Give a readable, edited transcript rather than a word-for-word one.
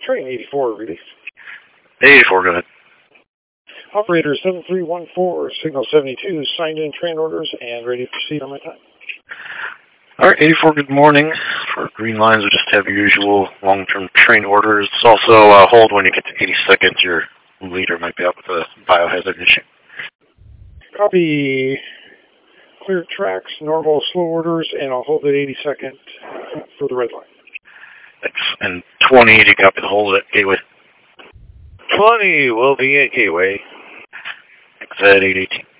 Train 84 release. 84, go ahead. Operator 7314, signal 72, signed in train orders and ready to proceed on my time. All right, 84, good morning. For green lines, we just have your usual long-term train orders. Also, hold when you get to 80 seconds. Your leader might be out with a biohazard issue. Copy. Clear tracks, normal slow orders, and I'll hold at 80 seconds for the red line. Thanks. And 20, you copy the hold at Gateway. 20 will be at Gateway. Thanks at 818.